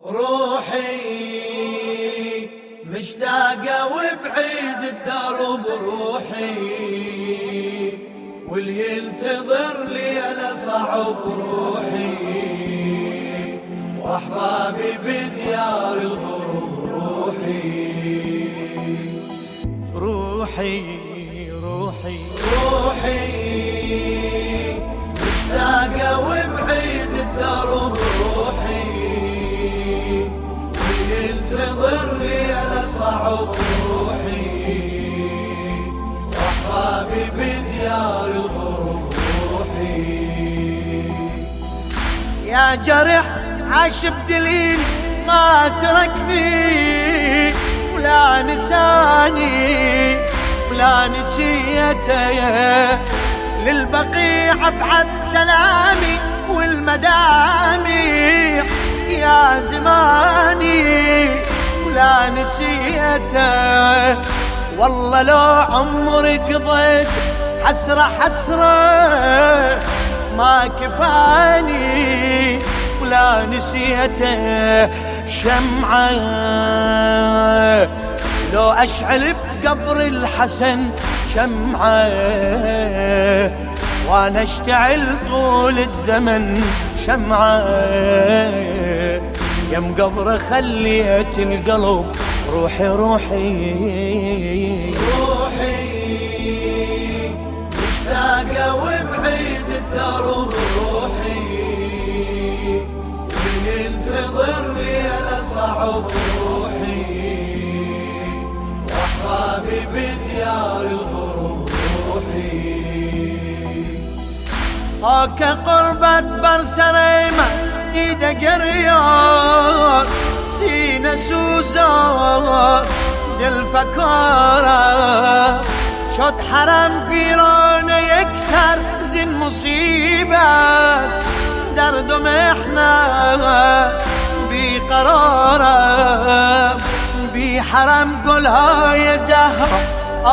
روحي مشتاقة وبعيد الدرب روحي، واللي ينتظر لي أنا صعب روحي، وأحبابي بديار الغروب روحي. روحي روحي روحي مشتاقة وبعيد الدرب روحي، واللي ينتظر لي أنا صعب روحي، وأحبابي بديار الغروب روحي. يا جرح عاش بدليل ما تركني، ولا نساني ولا نسيته، للبقيع ابعث سلامي والمدامع يا زماني ولا نسيته. والله لو عمري قضيت حسرة حسرة ما كفاني ولا نسيته. شمعة لو أشعل بقبر الحسن شمعة، وأنا اشتعل طول الزمن شمعة. يم قبر خليت القلب روحي روحي. روحي مشتاقة وبعيد الدرب روحي، واللي ينتظر لي أنا صعب روحي، وأحبابي بديار الغروب روحي. هاك قربة برسريمة ايده قريار، سينا سوزار دل فكارة، شد حرم فيرانه يكسر زين مصيبات، درد ومحنة بقرارة، بحرم قولها يا زهرة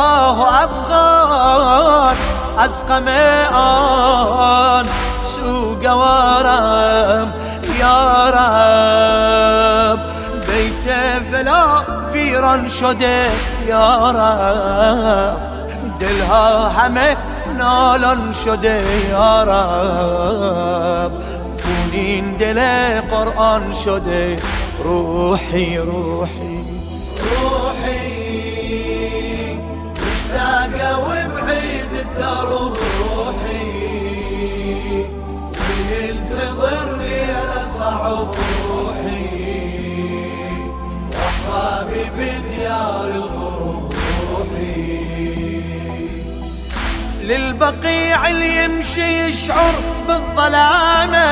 أفغان أسقى ميان سوق ورم يا رب، بيت فلا فيران شده يا رب، دلها همه نالان شده يا رب، بونین دل قرآن شده روحي روحي. روحي مشتاقة وبعيد الدرب روحي، واللي ينتظر لي أنا صعب روحي، وأحبابي بديار الغروب روحي. للبقيع اللي يمشي يشعر بالظلامة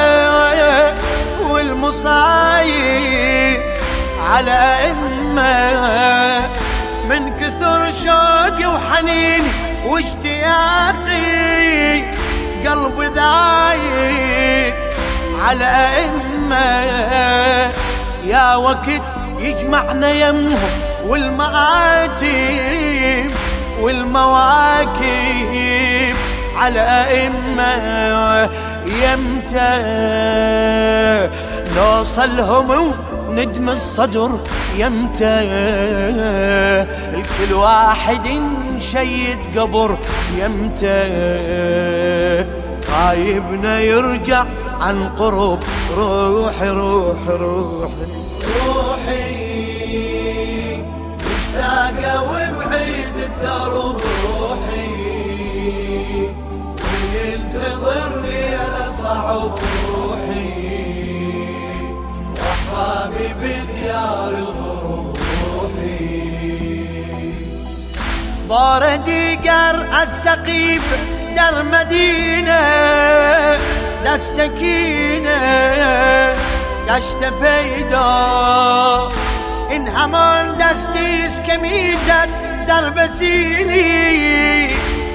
والمصايب على أئمة، من كثر شوقي وحنيني واشتياقي قلبي ذايق على أئمة. يا وقت يجمعنا يمهم والمآتم والمواكب على أئمة، يمتى نوصلهم ندم الصدر يمتى، الكل واحد شيد قبر يمتى، غايبنا يرجع عن قرب روحي روحي روحي. روحي مشتاقة وبعيد الدرب روحي، واللي ينتظر لي أنا صعب روحي، وأحبابي بديار الغروب روحي. باردي قر السقيف در مدينة دستكينة دشت پیدا، این همان دستیست که میزد ضرب سیلی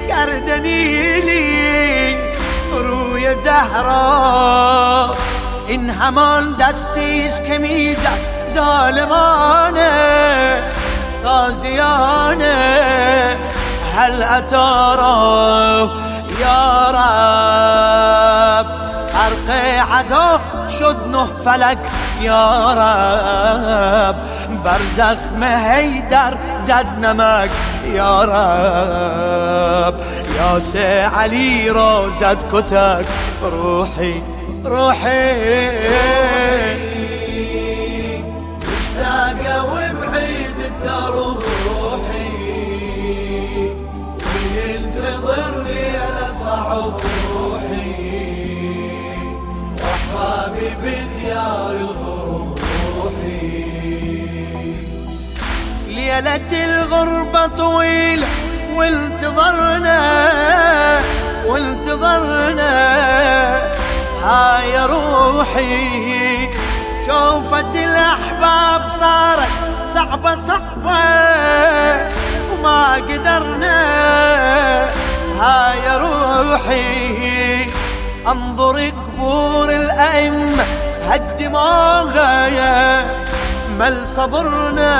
گردنیلی روی زهرا، این همان دستیست که میزد ظالمانه غازیانه. هل اتارا یا رب غرق عزا شدنه فلك يا رب، برزخ مهيدر زد نمك يا رب، يا سي علي را زد کتک روحي روحي مشتاقة وبعيد الدرب روحي، وينتظرني على صعب روحي، واحبابي بديار الغرب روحي. ليلة الغربة طويلة وانتظرنا هاي روحي، شوفت الأحباب صارت صعبة وما قدرنا هاي روحي، انظر قبور الأئمة هالدماغ مل صبرنا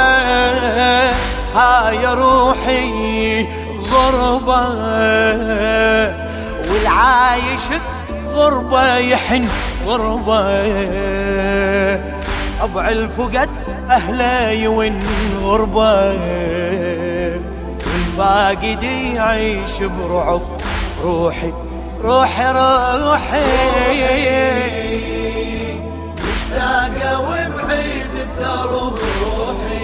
هاي روحي غربة، والعايش غربة يحن غربة، أبع الفقد أهله يون غربة، والفاقد يعيش برعب روحي روحي روحي. مشتاقة وبعيد الدرب روحي،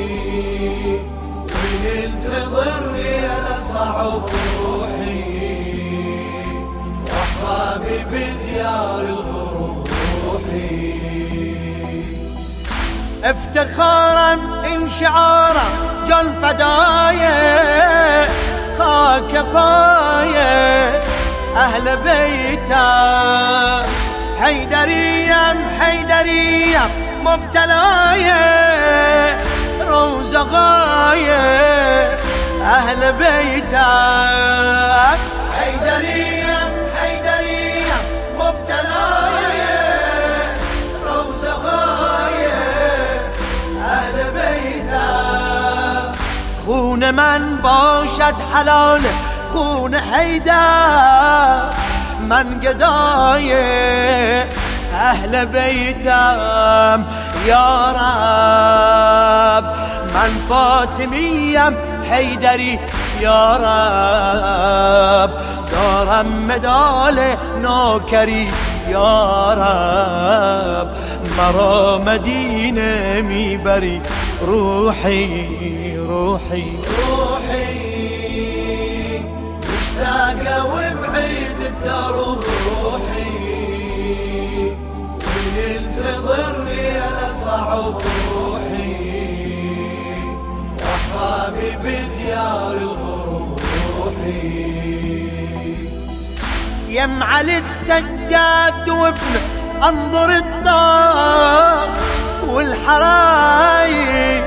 وينتظرني على صعب روحي، واحبابي بديار الغرب روحي. افتخارا انشعارا جل فدايا خاك بايا أهل بيتا، حيدرية مبتلايا روز غاية أهل بيتا، حيدرية مبتلايا روز غاية أهل بيتا، خون من باشد حلاله خون حيدر من قضايا أهل بيتام يا رب، من فاطمية حيدري يا رب، دارم مدال نوكري يا رب، مرا مدينة ميبري روحي روحي روحي. مشتاقة وبعيد الدرب روحي، وينتظرني على صعب روحي، واحبابي بديار الغرب روحي. يم علي السجاد وابنه انظر الدار والحرايق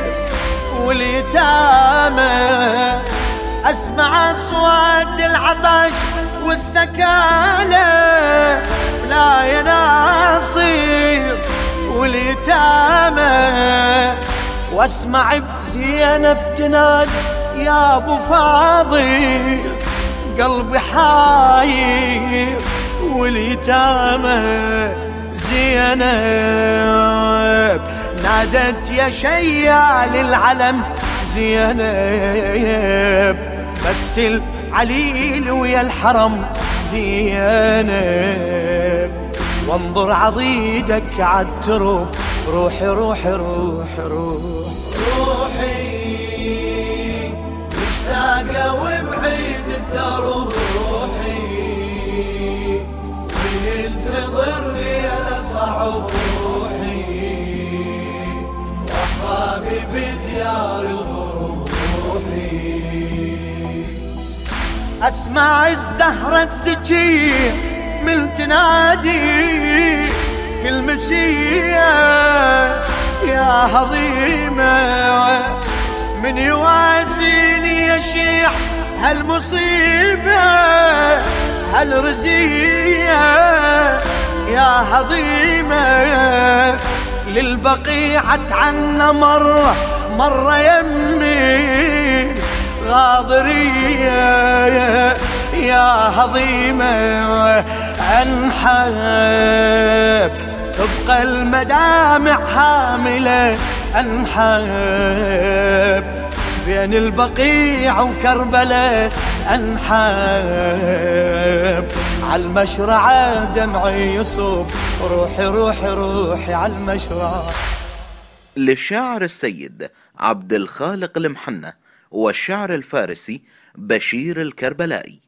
واليتامى، اسمع اصوات العطش والثكالة لا يناصير واليتامى، واسمع بزينب تنادي يا ابو فاضل قلبي حاير واليتامى، زينب نادت يا شيال العلم زينب، بس العليل ويا الحرم زينب، وانظر عضيدك عالترب روحي روحي روحي روحي روحي. مشتاقة وبعيد الدرب روحي، وينتظرني على صعب روحي، واحبابي بديار الغرب روحي. اسمع الزهرة تزكي من تنادي كل مسية يا هضيمة، من يواسيني يشيع هالمصيبة هالرزية يا هضيمة، للبقيعة عنا مرة يمي غاضرية يا هضيمة، أنحب تبقى المدامع حاملة، أنحب بين البقيع وكربلاء، أنحب عالمشرعة دمعي يصب، روحي روحي روحي عالمشرعة. للشاعر السيد عبد الخالق المحنة والشعر الفارسي بشير الكربلائي.